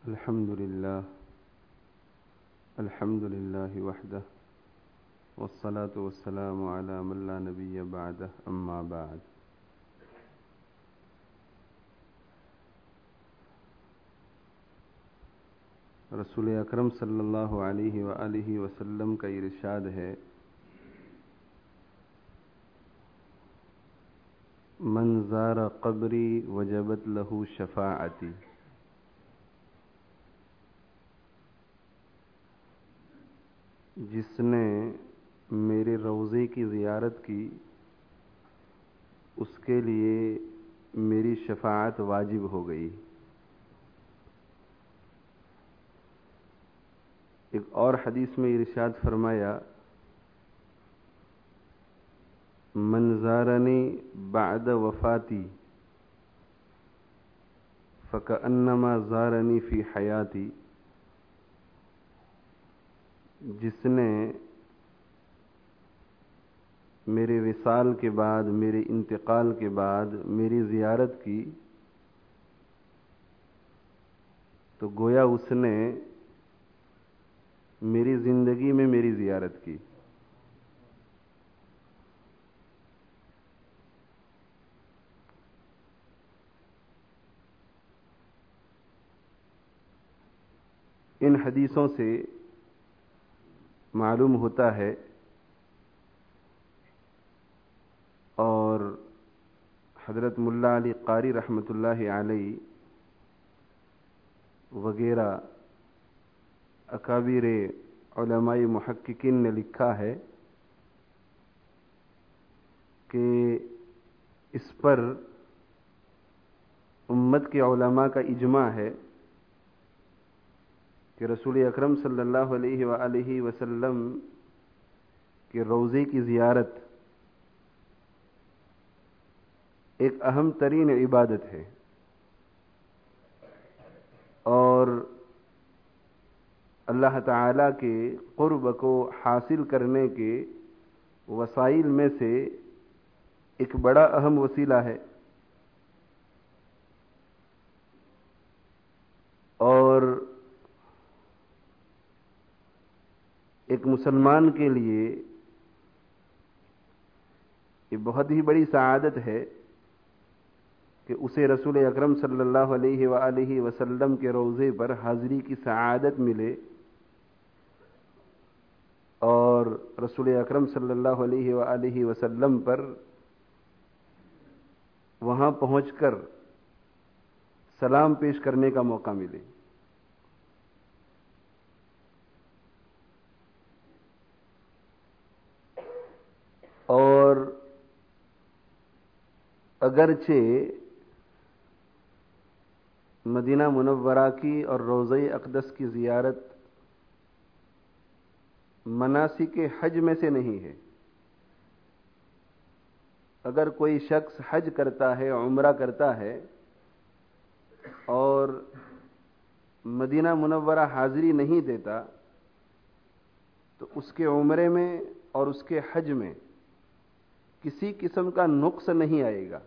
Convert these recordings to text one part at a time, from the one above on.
الحمد لله وحده والصلاة والسلام على من لا نبي بعده أما بعد. رسول اکرم صلی اللہ علیہ وآلہ وسلم کا ارشاد ہے، من زار قبری وجبت له شفاعتی. جس نے میرے روضے کی زیارت کی اس کے لیے میری شفاعت واجب ہو گئی. ایک اور حدیث میں ارشاد فرمایا، من زارنی بعد وفاتی فکأنما زارنی فی حیاتی. جس نے میرے وصال کے بعد، میرے انتقال کے بعد میری زیارت کی تو گویا اس نے میری زندگی میں میری زیارت کی. ان حدیثوں سے معلوم ہوتا ہے اور حضرت ملا علی قاری رحمۃ اللہ علیہ وغیرہ اکابر علماء محققین نے لکھا ہے کہ اس پر امت کے علماء کا اجماع ہے کہ رسول اکرم صلی اللہ علیہ وآلہ وسلم کے روضے کی زیارت ایک اہم ترین عبادت ہے اور اللہ تعالی کے قرب کو حاصل کرنے کے وسائل میں سے ایک بڑا اہم وسیلہ ہے. اور ایک مسلمان کے لیے یہ بہت ہی بڑی سعادت ہے کہ اسے رسول اکرم صلی اللہ علیہ وآلہ وسلم کے روضے پر حاضری کی سعادت ملے اور رسول اکرم صلی اللہ علیہ وآلہ وسلم پر وہاں پہنچ کر سلام پیش کرنے کا موقع ملے. اور اگرچہ مدینہ منورہ کی اور روضہ اقدس کی زیارت مناسک حج میں سے نہیں ہے، اگر کوئی شخص حج کرتا ہے، عمرہ کرتا ہے اور مدینہ منورہ حاضری نہیں دیتا تو اس کے عمرے میں اور اس کے حج میں کسی قسم کا نقص نہیں آئے گا.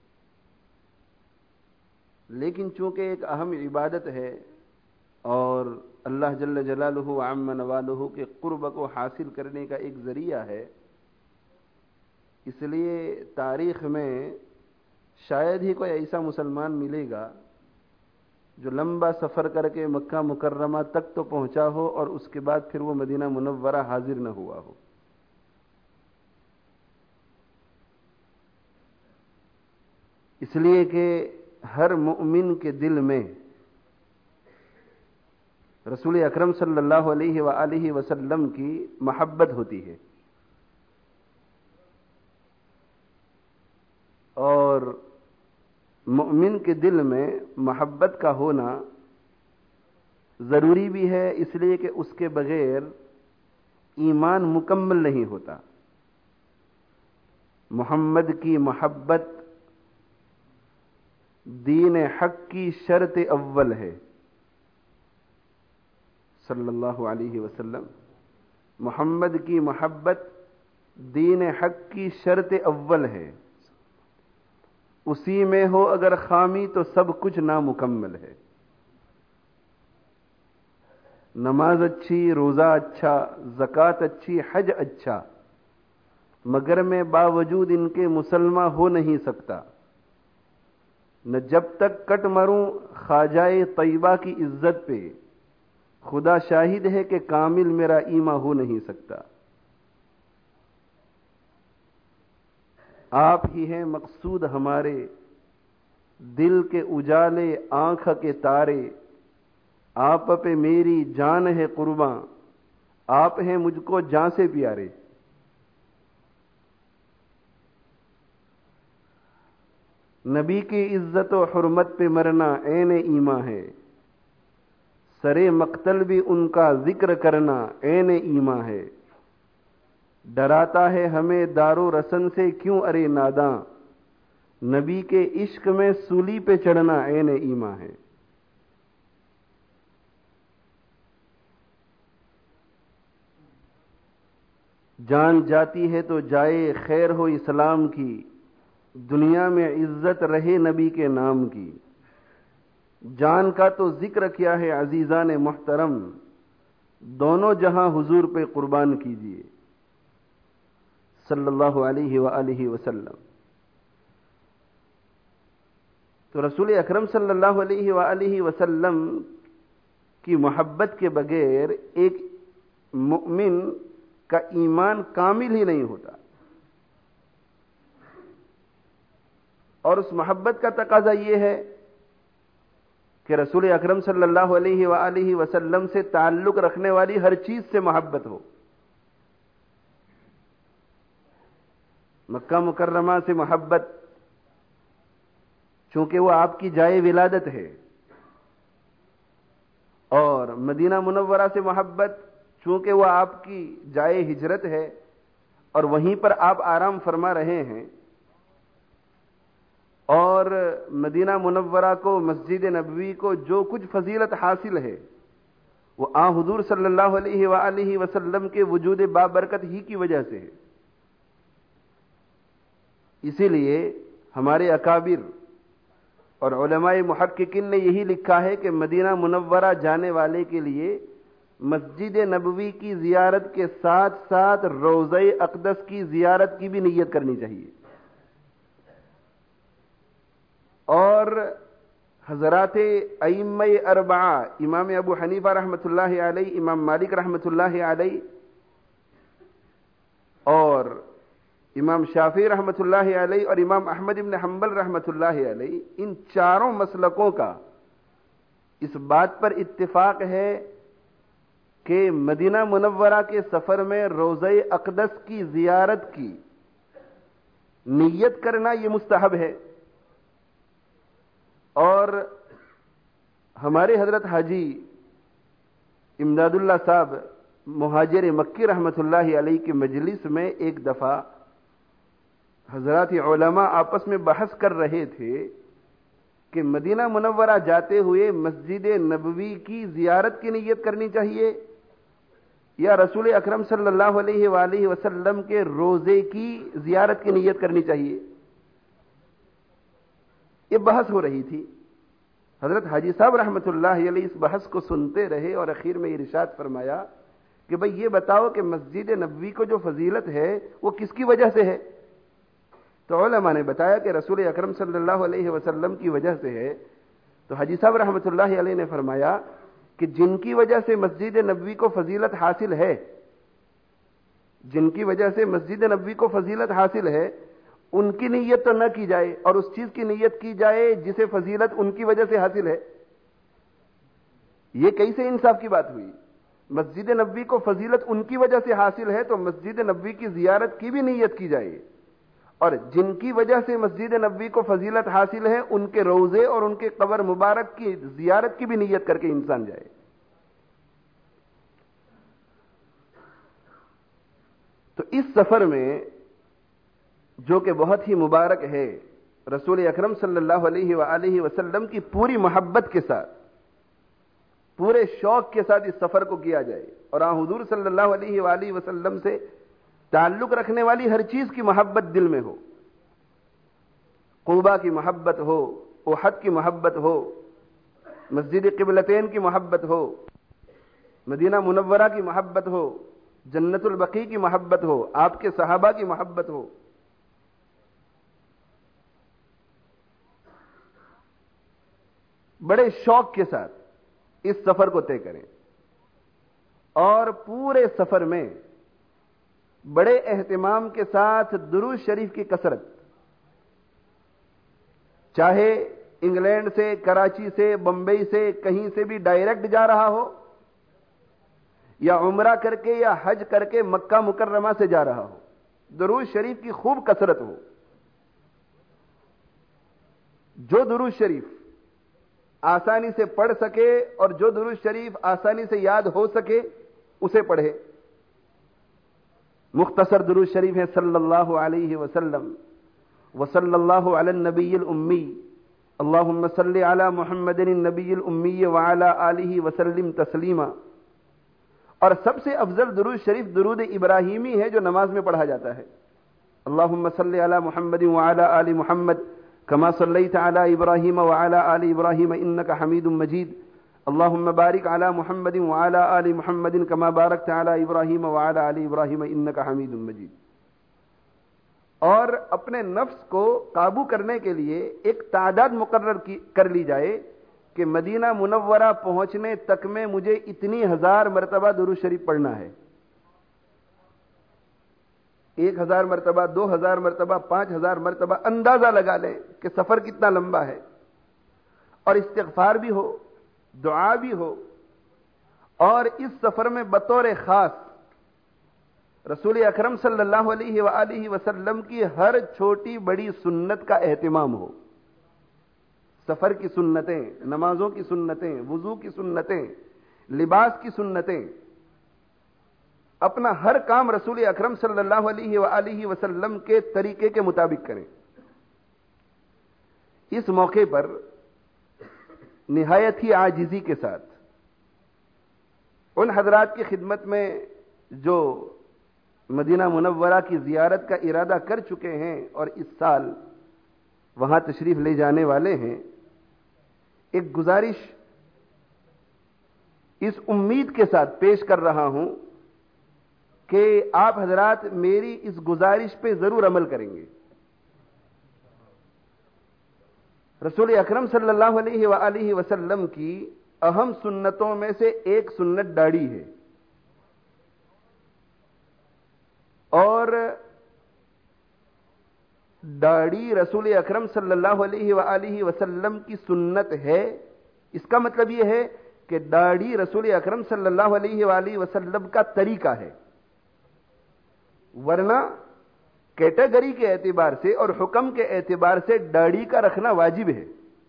لیکن چونکہ ایک اہم عبادت ہے اور اللہ جل جلالہ وعم نوالہ کے قرب کو حاصل کرنے کا ایک ذریعہ ہے، اس لیے تاریخ میں شاید ہی کوئی ایسا مسلمان ملے گا جو لمبا سفر کر کے مکہ مکرمہ تک تو پہنچا ہو اور اس کے بعد پھر وہ مدینہ منورہ حاضر نہ ہوا ہو. اس لیے کہ ہر مؤمن کے دل میں رسول اکرم صلی اللہ علیہ وآلہ وسلم کی محبت ہوتی ہے اور مؤمن کے دل میں محبت کا ہونا ضروری بھی ہے، اس لیے کہ اس کے بغیر ایمان مکمل نہیں ہوتا. محمد کی محبت دین حق کی شرط اول ہے صلی اللہ علیہ وسلم. محمد کی محبت دین حق کی شرط اول ہے، اسی میں ہو اگر خامی تو سب کچھ نامکمل ہے. نماز اچھی، روزہ اچھا، زکوٰۃ اچھی، حج اچھا، مگر میں باوجود ان کے مسلمان ہو نہیں سکتا، نہ جب تک کٹ مروں خواجہ طیبہ کی عزت پہ، خدا شاہد ہے کہ کامل میرا ایمان ہو نہیں سکتا۔ آپ ہی ہیں مقصود ہمارے، دل کے اجالے آنکھ کے تارے، آپ پہ میری جان ہے قرباں، آپ ہیں مجھ کو جان سے پیارے۔ نبی کی عزت و حرمت پہ مرنا عین ایمان ہے، سرے مقتل بھی ان کا ذکر کرنا عین ایمان ہے۔ ڈراتا ہے ہمیں دار و رسن سے کیوں ارے ناداں، نبی کے عشق میں سولی پہ چڑھنا عین ایمان ہے۔ جان جاتی ہے تو جائے خیر ہو اسلام کی، دنیا میں عزت رہے نبی کے نام کی۔ جان کا تو ذکر کیا ہے عزیزان محترم، دونوں جہاں حضور پہ قربان کیجیے صلی اللہ علیہ وآلہ وسلم۔ تو رسول اکرم صلی اللہ علیہ وآلہ وسلم کی محبت کے بغیر ایک مؤمن کا ایمان کامل ہی نہیں ہوتا، اور اس محبت کا تقاضا یہ ہے کہ رسول اکرم صلی اللہ علیہ وآلہ وسلم سے تعلق رکھنے والی ہر چیز سے محبت ہو۔ مکہ مکرمہ سے محبت چونکہ وہ آپ کی جائے ولادت ہے، اور مدینہ منورہ سے محبت چونکہ وہ آپ کی جائے ہجرت ہے اور وہیں پر آپ آرام فرما رہے ہیں، اور مدینہ منورہ کو، مسجد نبوی کو جو کچھ فضیلت حاصل ہے وہ حضور صلی اللہ علیہ وآلہ وسلم کے وجود بابرکت ہی کی وجہ سے ہے۔ اسی لیے ہمارے اکابر اور علماء محققین نے یہی لکھا ہے کہ مدینہ منورہ جانے والے کے لیے مسجد نبوی کی زیارت کے ساتھ ساتھ روضہ اقدس کی زیارت کی بھی نیت کرنی چاہیے۔ اور حضرات ائمہ اربعہ، امام ابو حنیفہ رحمۃ اللہ علیہ، امام مالک رحمۃ اللہ علیہ، اور امام شافعی رحمۃ اللہ علیہ، اور امام احمد بن حنبل رحمۃ اللہ علیہ، ان چاروں مسلکوں کا اس بات پر اتفاق ہے کہ مدینہ منورہ کے سفر میں روضہ اقدس کی زیارت کی نیت کرنا یہ مستحب ہے۔ اور ہمارے حضرت حاجی امداد اللہ صاحب مہاجر مکی رحمۃ اللہ علیہ کی مجلس میں ایک دفعہ حضرات علماء آپس میں بحث کر رہے تھے کہ مدینہ منورہ جاتے ہوئے مسجد نبوی کی زیارت کی نیت کرنی چاہیے یا رسول اکرم صلی اللہ علیہ وآلہ وسلم کے روزے کی زیارت کی نیت کرنی چاہیے۔ یہ بحث ہو رہی تھی۔ حضرت حاجی صاحب رحمۃ اللہ علیہ اس بحث کو سنتے رہے اور اخیر میں ارشاد فرمایا کہ بھئی یہ بتاؤ کہ مسجد نبوی کو جو فضیلت ہے وہ کس کی وجہ سے ہے؟ تو علماء نے بتایا کہ رسول اکرم صلی اللہ علیہ وسلم کی وجہ سے ہے۔ تو حاجی صاحب رحمۃ اللہ علیہ نے فرمایا کہ جن کی وجہ سے مسجد نبوی کو فضیلت حاصل ہے، جن کی وجہ سے مسجد نبوی کو فضیلت حاصل ہے، ان کی نیت تو نہ کی جائے اور اس چیز کی نیت کی جائے جسے فضیلت ان کی وجہ سے حاصل ہے۔ یہ کیسے انصاف کی بات ہوئی؟ مسجد نبوی کو فضیلت ان کی وجہ سے حاصل ہے تو مسجد نبوی کی زیارت کی بھی نیت کی جائے، اور جن کی وجہ سے مسجد نبوی کو فضیلت حاصل ہے ان کے روضے اور ان کے قبر مبارک کی زیارت کی بھی نیت کر کے انسان جائے۔ تو اس سفر میں جو کہ بہت ہی مبارک ہے، رسول اکرم صلی اللہ علیہ وآلہ وسلم کی پوری محبت کے ساتھ، پورے شوق کے ساتھ اس سفر کو کیا جائے، اور حضور صلی اللہ علیہ وآلہ وسلم سے تعلق رکھنے والی ہر چیز کی محبت دل میں ہو۔ قباء کی محبت ہو، احد کی محبت ہو، مسجد قبلتین کی محبت ہو، مدینہ منورہ کی محبت ہو، جنت البقیع کی محبت ہو، آپ کے صحابہ کی محبت ہو، بڑے شوق کے ساتھ اس سفر کو طے کریں اور پورے سفر میں بڑے اہتمام کے ساتھ درود شریف کی کثرت، چاہے انگلینڈ سے، کراچی سے، بمبئی سے، کہیں سے بھی ڈائریکٹ جا رہا ہو، یا عمرہ کر کے یا حج کر کے مکہ مکرمہ سے جا رہا ہو، درود شریف کی خوب کثرت ہو۔ جو درود شریف آسانی سے پڑھ سکے اور جو درود شریف آسانی سے یاد ہو سکے اسے پڑھے۔ مختصر درود شریف ہے صلی اللہ علیہ وسلم، وصلی اللہ علی النبی الامی، اللہم صلی علی محمد النبی الامی وعلی آلہ وسلم تسلیما۔ اور سب سے افضل درود شریف درود ابراہیمی ہے جو نماز میں پڑھا جاتا ہے۔ اللہم صلی علی محمد وعلی آل محمد کما صلیت علی ابراہیم وعلی آل ابراہیم انک حمید مجید، اللہم بارک علی محمد وعلی آل محمد کما بارکت علی ابراہیم وعلی آل ابراہیم انک حمید مجید۔ اور اپنے نفس کو قابو کرنے کے لیے ایک تعداد مقرر کر لی جائے کہ مدینہ منورہ پہنچنے تک میں مجھے اتنی 1000 مرتبہ درود شریف پڑھنا ہے۔ 1000 مرتبہ، 2000 مرتبہ، 5000 مرتبہ، اندازہ لگا لیں کہ سفر کتنا لمبا ہے، اور استغفار بھی ہو، دعا بھی ہو، اور اس سفر میں بطور خاص رسول اکرم صلی اللہ علیہ وآلہ وسلم کی ہر چھوٹی بڑی سنت کا اہتمام ہو۔ سفر کی سنتیں، نمازوں کی سنتیں، وضو کی سنتیں، لباس کی سنتیں، اپنا ہر کام رسول اکرم صلی اللہ علیہ وآلہ وسلم کے طریقے کے مطابق کریں۔ اس موقع پر نہایت ہی عاجزی کے ساتھ ان حضرات کی خدمت میں جو مدینہ منورہ کی زیارت کا ارادہ کر چکے ہیں اور اس سال وہاں تشریف لے جانے والے ہیں، ایک گزارش اس امید کے ساتھ پیش کر رہا ہوں کہ آپ حضرات میری اس گزارش پہ ضرور عمل کریں گے۔ رسول اکرم صلی اللہ علیہ وآلہ وسلم کی اہم سنتوں میں سے ایک سنت داڑھی ہے، اور داڑھی رسول اکرم صلی اللہ علیہ وآلہ وسلم کی سنت ہے۔ اس کا مطلب یہ ہے کہ داڑھی رسول اکرم صلی اللہ علیہ وآلہ وسلم کا طریقہ ہے، ورنہ کیٹیگری کے اعتبار سے اور حکم کے اعتبار سے داڑھی کا رکھنا واجب ہے۔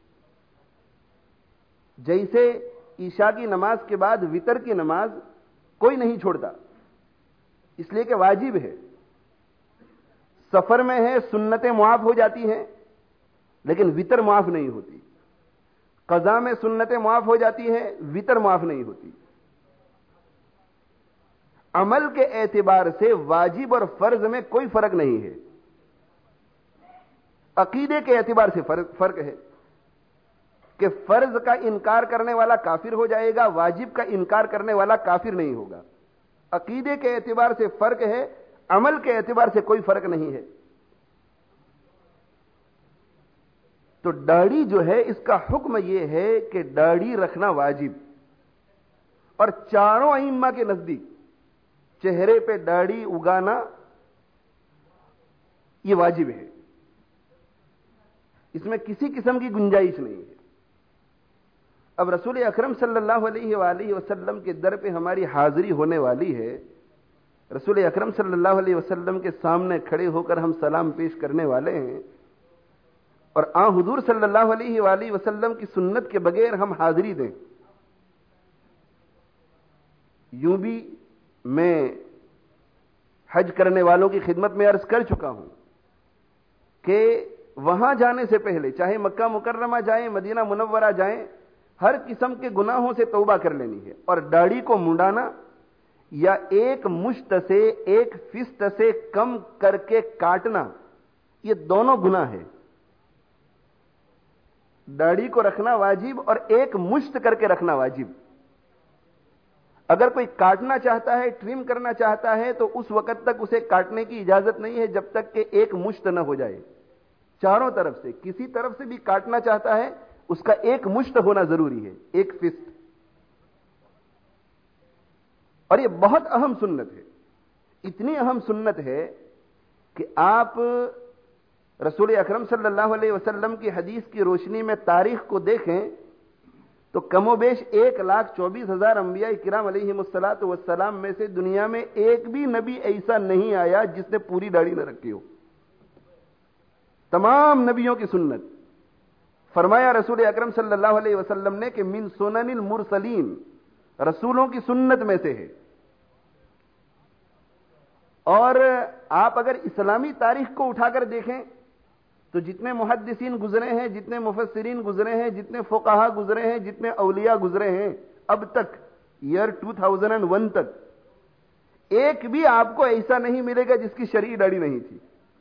جیسے عشاء کی نماز کے بعد وتر کی نماز کوئی نہیں چھوڑتا، اس لیے کہ واجب ہے۔ سفر میں ہے سنتیں معاف ہو جاتی ہیں لیکن وتر معاف نہیں ہوتی، قضا میں سنتیں معاف ہو جاتی ہیں، وتر معاف نہیں ہوتی۔ عمل کے اعتبار سے واجب اور فرض میں کوئی فرق نہیں ہے، عقیدے کے اعتبار سے فرق ہے کہ فرض کا انکار کرنے والا کافر ہو جائے گا، واجب کا انکار کرنے والا کافر نہیں ہوگا۔ عقیدے کے اعتبار سے فرق ہے، عمل کے اعتبار سے کوئی فرق نہیں ہے۔ تو داڑھی جو ہے اس کا حکم یہ ہے کہ داڑھی رکھنا واجب، اور چاروں ائمہ کے نزدیک چہرے پہ داڑھی اگانا یہ واجب ہے، اس میں کسی قسم کی گنجائش نہیں ہے۔ اب رسول اکرم صلی اللہ علیہ وآلہ وسلم کے در پہ ہماری حاضری ہونے والی ہے، رسول اکرم صلی اللہ علیہ وسلم کے سامنے کھڑے ہو کر ہم سلام پیش کرنے والے ہیں، اور حضور صلی اللہ علیہ وآلہ وسلم کی سنت کے بغیر ہم حاضری دیں۔ یوں بھی میں حج کرنے والوں کی خدمت میں عرض کر چکا ہوں کہ وہاں جانے سے پہلے چاہے مکہ مکرمہ جائیں، مدینہ منورہ جائیں، ہر قسم کے گناہوں سے توبہ کر لینی ہے، اور داڑھی کو منڈانا یا ایک مشت سے ایک فسٹ سے کم کر کے کاٹنا یہ دونوں گناہ ہے۔ داڑھی کو رکھنا واجب اور ایک مشت کر کے رکھنا واجب۔ اگر کوئی کاٹنا چاہتا ہے، ٹرم کرنا چاہتا ہے، تو اس وقت تک اسے کاٹنے کی اجازت نہیں ہے جب تک کہ ایک مشت نہ ہو جائے. چاروں طرف سے کسی طرف سے بھی کاٹنا چاہتا ہے اس کا ایک مشت ہونا ضروری ہے، ایک فسٹ. اور یہ بہت اہم سنت ہے، اتنی اہم سنت ہے کہ آپ رسول اکرم صلی اللہ علیہ وسلم کی حدیث کی روشنی میں تاریخ کو دیکھیں تو کم و بیش 1,24,000 انبیاء کرام علیہم الصلاۃ والسلام میں سے دنیا میں ایک بھی نبی ایسا نہیں آیا جس نے پوری داڑھی نہ رکھی ہو. تمام نبیوں کی سنت. فرمایا رسول اکرم صلی اللہ علیہ وسلم نے کہ من سنن المرسلین، رسولوں کی سنت میں سے ہے. اور آپ اگر اسلامی تاریخ کو اٹھا کر دیکھیں تو جتنے محدثین گزرے ہیں، جتنے مفسرین گزرے ہیں، جتنے فقہا گزرے ہیں، جتنے اولیاء گزرے ہیں اب تک، ایئر 2001 تک، ایک بھی آپ کو ایسا نہیں ملے گا جس کی شرعی داڑھی نہیں تھی.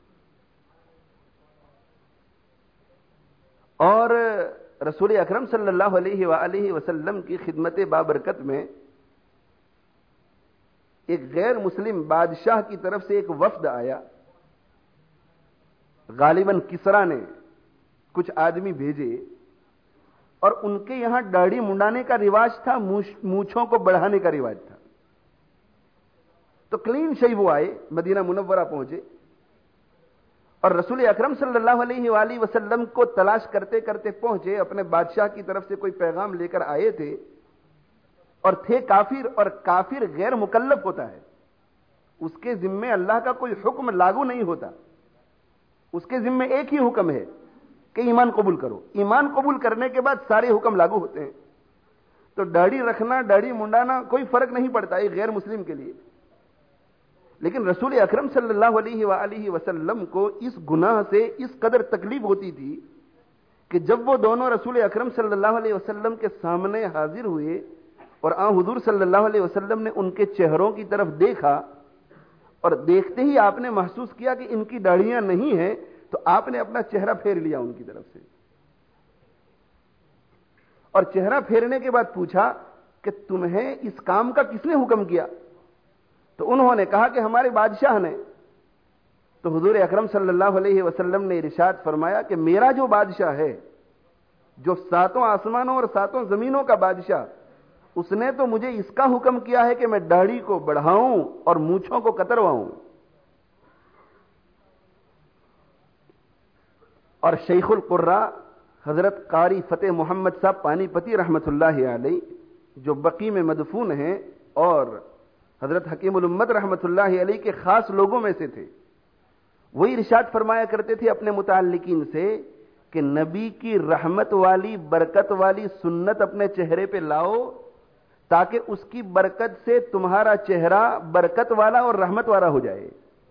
اور رسول اکرم صلی اللہ علیہ وآلہ وسلم کی خدمت بابرکت میں ایک غیر مسلم بادشاہ کی طرف سے ایک وفد آیا. غالباً کسرا نے کچھ آدمی بھیجے اور ان کے یہاں داڑھی منڈانے کا رواج تھا، مونچھوں کو بڑھانے کا رواج تھا. تو کلین شیو وہ آئے، مدینہ منورہ پہنچے اور رسول اکرم صلی اللہ علیہ وآلہ وسلم کو تلاش کرتے کرتے پہنچے. اپنے بادشاہ کی طرف سے کوئی پیغام لے کر آئے تھے اور تھے کافر، اور کافر غیر مکلف ہوتا ہے، اس کے ذمے اللہ کا کوئی حکم لاگو نہیں ہوتا. اس کے ذمے ایک ہی حکم ہے کہ ایمان قبول کرو. ایمان قبول کرنے کے بعد سارے حکم لاگو ہوتے ہیں. تو داڑھی رکھنا، داڑھی منڈانا کوئی فرق نہیں پڑتا ایک غیر مسلم کے لیے. لیکن رسول اکرم صلی اللہ علیہ وآلہ وسلم کو اس گناہ سے اس قدر تکلیف ہوتی تھی کہ جب وہ دونوں رسول اکرم صلی اللہ علیہ وسلم کے سامنے حاضر ہوئے اور آن حضور صلی اللہ علیہ وسلم نے ان کے چہروں کی طرف دیکھا اور دیکھتے ہی آپ نے محسوس کیا کہ ان کی داڑھیاں نہیں ہیں، تو آپ نے اپنا چہرہ پھیر لیا ان کی طرف سے. اور چہرہ پھیرنے کے بعد پوچھا کہ تمہیں اس کام کا کس نے حکم کیا؟ تو انہوں نے کہا کہ ہمارے بادشاہ نے. تو حضور اکرم صلی اللہ علیہ وسلم نے ارشاد فرمایا کہ میرا جو بادشاہ ہے، جو 7 آسمانوں اور 7 زمینوں کا بادشاہ، اس نے تو مجھے اس کا حکم کیا ہے کہ میں داڑھی کو بڑھاؤں اور مونچھوں کو کترواؤں. اور شیخ القراء حضرت قاری فتح محمد صاحب پانی پتی رحمت اللہ علیہ، جو بقی میں مدفون ہیں اور حضرت حکیم الامت رحمت اللہ علیہ کے خاص لوگوں میں سے تھے، وہی ارشاد فرمایا کرتے تھے اپنے متعلقین سے کہ نبی کی رحمت والی، برکت والی سنت اپنے چہرے پہ لاؤ تاکہ اس کی برکت سے تمہارا چہرہ برکت والا اور رحمت والا ہو جائے.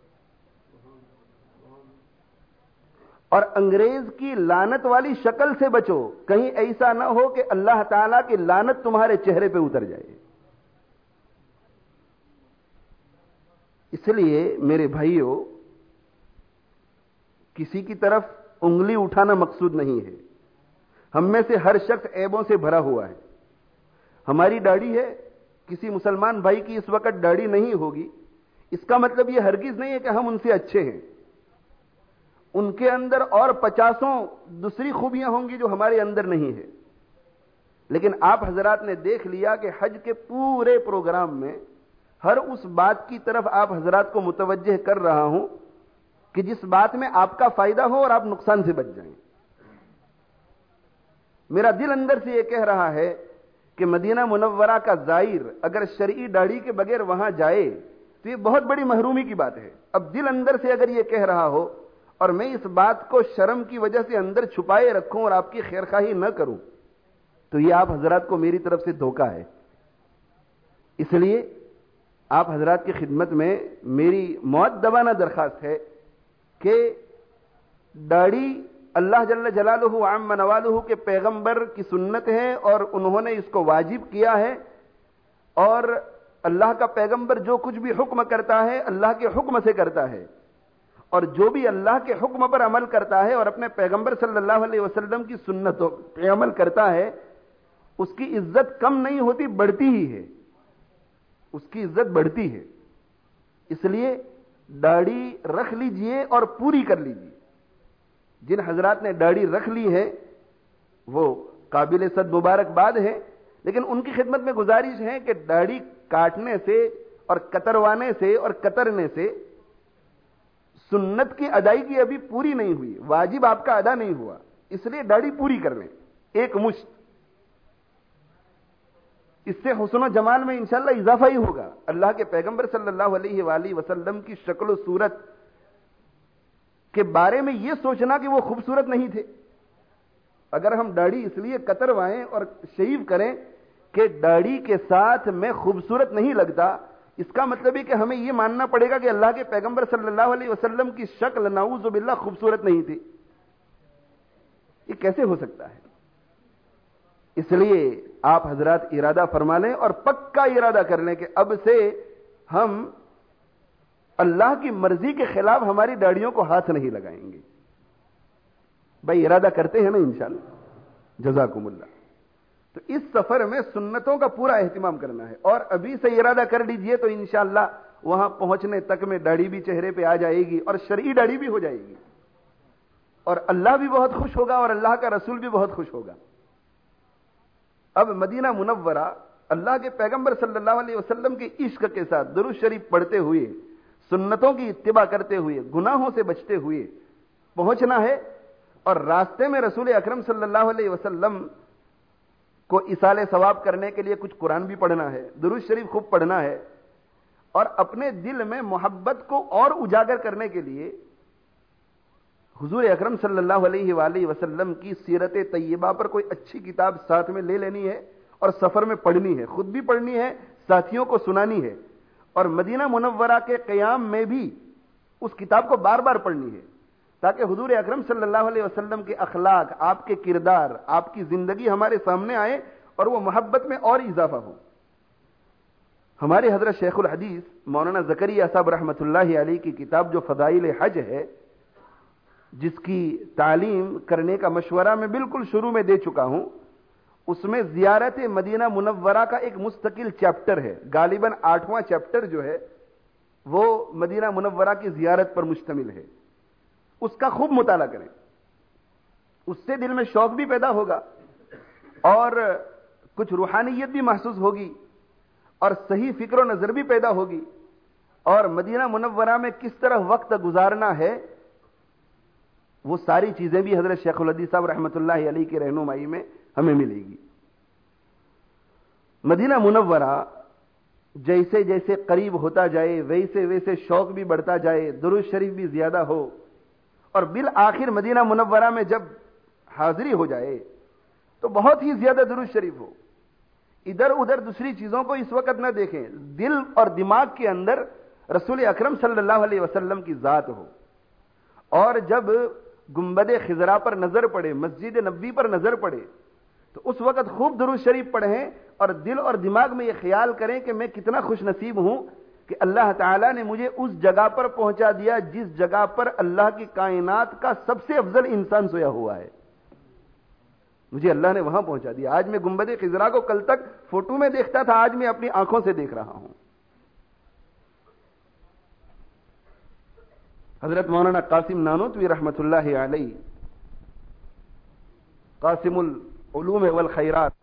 اور انگریز کی لعنت والی شکل سے بچو، کہیں ایسا نہ ہو کہ اللہ تعالیٰ کی لعنت تمہارے چہرے پہ اتر جائے. اس لیے میرے بھائیوں، کسی کی طرف انگلی اٹھانا مقصود نہیں ہے. ہم میں سے ہر شخص عیبوں سے بھرا ہوا ہے. ہماری داڑھی ہے، کسی مسلمان بھائی کی اس وقت داڑھی نہیں ہوگی، اس کا مطلب یہ ہرگز نہیں ہے کہ ہم ان سے اچھے ہیں. ان کے اندر اور 50 دوسری خوبیاں ہوں گی جو ہمارے اندر نہیں ہے. لیکن آپ حضرات نے دیکھ لیا کہ حج کے پورے پروگرام میں ہر اس بات کی طرف آپ حضرات کو متوجہ کر رہا ہوں کہ جس بات میں آپ کا فائدہ ہو اور آپ نقصان سے بچ جائیں. میرا دل اندر سے یہ کہہ رہا ہے کہ مدینہ منورہ کا زائر اگر شرعی داڑھی کے بغیر وہاں جائے تو یہ بہت بڑی محرومی کی بات ہے. اب دل اندر سے اگر یہ کہہ رہا ہو اور میں اس بات کو شرم کی وجہ سے اندر چھپائے رکھوں اور آپ کی خیرخواہی نہ کروں تو یہ آپ حضرات کو میری طرف سے دھوکہ ہے. اس لیے آپ حضرات کی خدمت میں میری مؤدبانہ درخواست ہے کہ داڑھی اللہ جل جلالہ عم نوالہ کے پیغمبر کی سنت ہے اور انہوں نے اس کو واجب کیا ہے، اور اللہ کا پیغمبر جو کچھ بھی حکم کرتا ہے اللہ کے حکم سے کرتا ہے، اور جو بھی اللہ کے حکم پر عمل کرتا ہے اور اپنے پیغمبر صلی اللہ علیہ وسلم کی سنتوں پہ عمل کرتا ہے، اس کی عزت کم نہیں ہوتی، بڑھتی ہی ہے. اس کی عزت بڑھتی ہے. اس لیے داڑھی رکھ لیجئے اور پوری کر لیجئے. جن حضرات نے داڑھی رکھ لی ہے وہ قابل صد مبارکباد ہے، لیکن ان کی خدمت میں گزارش ہے کہ داڑھی کاٹنے سے اور کتروانے سے اور کترنے سے سنت کی ادائیگی ابھی پوری نہیں ہوئی، واجب آپ کا ادا نہیں ہوا، اس لیے داڑھی پوری کر لیں ایک مشت. اس سے حسن و جمال میں انشاءاللہ اضافہ ہی ہوگا. اللہ کے پیغمبر صلی اللہ علیہ وآلہ وسلم کی شکل و صورت کے بارے میں یہ سوچنا کہ وہ خوبصورت نہیں تھے. اگر ہم داڑھی اس لیے کتروائیں اور شیو کریں کہ داڑھی کے ساتھ میں خوبصورت نہیں لگتا، اس کا مطلب ہے کہ ہمیں یہ ماننا پڑے گا کہ اللہ کے پیغمبر صلی اللہ علیہ وسلم کی شکل نعوذ باللہ خوبصورت نہیں تھی. یہ کیسے ہو سکتا ہے؟ اس لیے آپ حضرات ارادہ فرما لیں اور پکا ارادہ کر لیں کہ اب سے ہم اللہ کی مرضی کے خلاف ہماری داڑھیوں کو ہاتھ نہیں لگائیں گے. بھائی ارادہ کرتے ہیں نا انشاءاللہ؟ جزاکم اللہ. تو اس سفر میں سنتوں کا پورا اہتمام کرنا ہے، اور ابھی سے ارادہ کر لیجئے تو انشاءاللہ وہاں پہنچنے تک میں داڑھی بھی چہرے پہ آ جائے گی اور شرعی داڑھی بھی ہو جائے گی، اور اللہ بھی بہت خوش ہوگا اور اللہ کا رسول بھی بہت خوش ہوگا. اب مدینہ منورہ اللہ کے پیغمبر صلی اللہ علیہ وسلم کے عشق کے ساتھ درود شریف پڑھتے ہوئے، سنتوں کی اتباع کرتے ہوئے، گناہوں سے بچتے ہوئے پہنچنا ہے. اور راستے میں رسول اکرم صلی اللہ علیہ وسلم کو ایصال ثواب کرنے کے لیے کچھ قرآن بھی پڑھنا ہے، درود شریف خوب پڑھنا ہے، اور اپنے دل میں محبت کو اور اجاگر کرنے کے لیے حضور اکرم صلی اللہ علیہ وآلہ وسلم کی سیرت طیبہ پر کوئی اچھی کتاب ساتھ میں لے لینی ہے اور سفر میں پڑھنی ہے، خود بھی پڑھنی ہے، ساتھیوں کو سنانی ہے، اور مدینہ منورہ کے قیام میں بھی اس کتاب کو بار بار پڑھنی ہے، تاکہ حضور اکرم صلی اللہ علیہ وسلم کے اخلاق، آپ کے کردار، آپ کی زندگی ہمارے سامنے آئے اور وہ محبت میں اور اضافہ ہو. ہمارے حضرت شیخ الحدیث مولانا زکریا صاحب رحمۃ اللہ علیہ کی کتاب جو فضائل حج ہے، جس کی تعلیم کرنے کا مشورہ میں بالکل شروع میں دے چکا ہوں، اس میں زیارت مدینہ منورہ کا ایک مستقل چیپٹر ہے. غالباً 8واں چیپٹر جو ہے وہ مدینہ منورہ کی زیارت پر مشتمل ہے. اس کا خوب مطالعہ کریں، اس سے دل میں شوق بھی پیدا ہوگا اور کچھ روحانیت بھی محسوس ہوگی اور صحیح فکر و نظر بھی پیدا ہوگی، اور مدینہ منورہ میں کس طرح وقت گزارنا ہے وہ ساری چیزیں بھی حضرت شیخ الحدیث صاحب رحمۃ اللہ علیہ کی رہنمائی میں ہمیں ملے گی. مدینہ منورہ جیسے جیسے قریب ہوتا جائے ویسے ویسے شوق بھی بڑھتا جائے، درود شریف بھی زیادہ ہو، اور بالآخر مدینہ منورہ میں جب حاضری ہو جائے تو بہت ہی زیادہ درود شریف ہو. ادھر ادھر دوسری چیزوں کو اس وقت نہ دیکھیں، دل اور دماغ کے اندر رسول اکرم صلی اللہ علیہ وسلم کی ذات ہو. اور جب گنبد خضرا پر نظر پڑے، مسجد نبوی پر نظر پڑے، تو اس وقت خوب درود شریف پڑھیں اور دل اور دماغ میں یہ خیال کریں کہ میں کتنا خوش نصیب ہوں کہ اللہ تعالیٰ نے مجھے اس جگہ پر پہنچا دیا جس جگہ پر اللہ کی کائنات کا سب سے افضل انسان سویا ہوا ہے. مجھے اللہ نے وہاں پہنچا دیا. آج میں گنبد خضرا کو کل تک فوٹو میں دیکھتا تھا، آج میں اپنی آنکھوں سے دیکھ رہا ہوں. حضرت مولانا قاسم نانوتوی رحمۃ اللہ علیہ، قاسم العلوم والخیرات